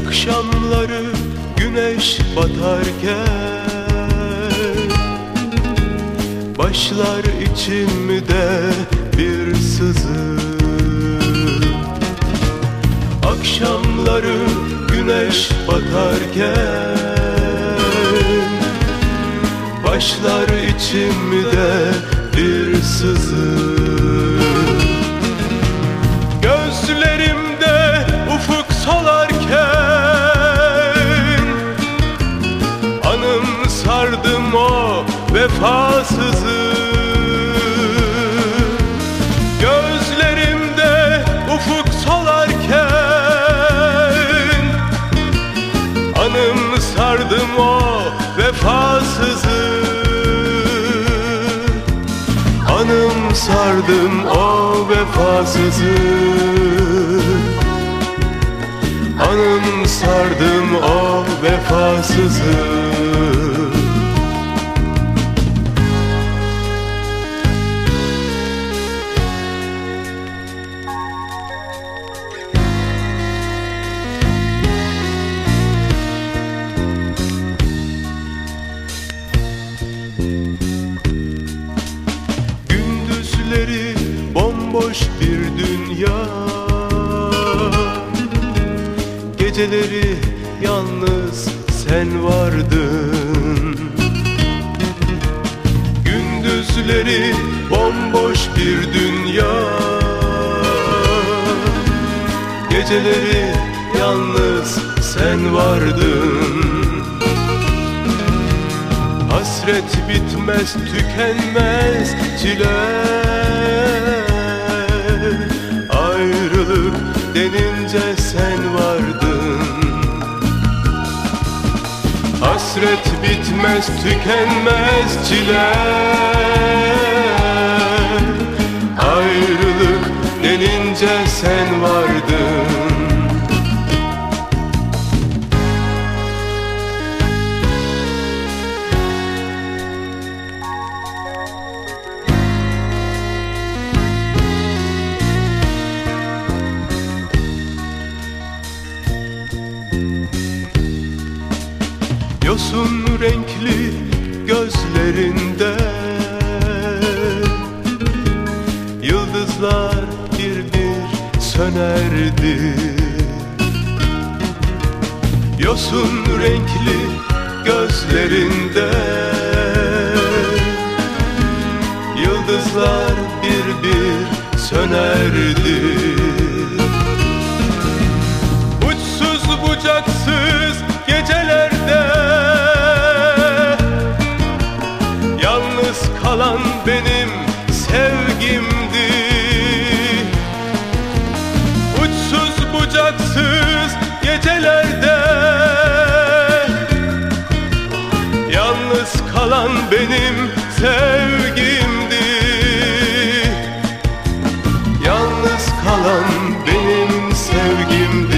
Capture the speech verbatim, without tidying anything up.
Akşamları güneş batarken başlar içimde bir sızı. Akşamları güneş batarken başlar içimde bir sızı. Gözlerimde ufuk solarken anım sardım o vefasızı. Gözlerimde ufuk solarken anım sardım o vefasızı. Anım sardım o vefasızı. Anım sardım o vefasızı. Gündüzleri bomboş bir dünya, geceleri yalnız sen vardın. Gündüzleri bomboş bir dünya, geceleri yalnız sen vardın. Hasret bitmez, tükenmez çile, ayrılık denince sen vardın. Hasret bitmez, tükenmez çile, ayrılık denince sen vardın. Yosun renkli gözlerinde yıldızlar bir bir sönerdi. Yosun renkli gözlerinde yıldızlar bir bir sönerdi. Uçsuz bucaksız gecelerde yalnız kalan benim sevgimdi. Uçsuz bucaksız gecelerde yalnız kalan benim sevgimdi. Yalnız kalan benim sevgimdi.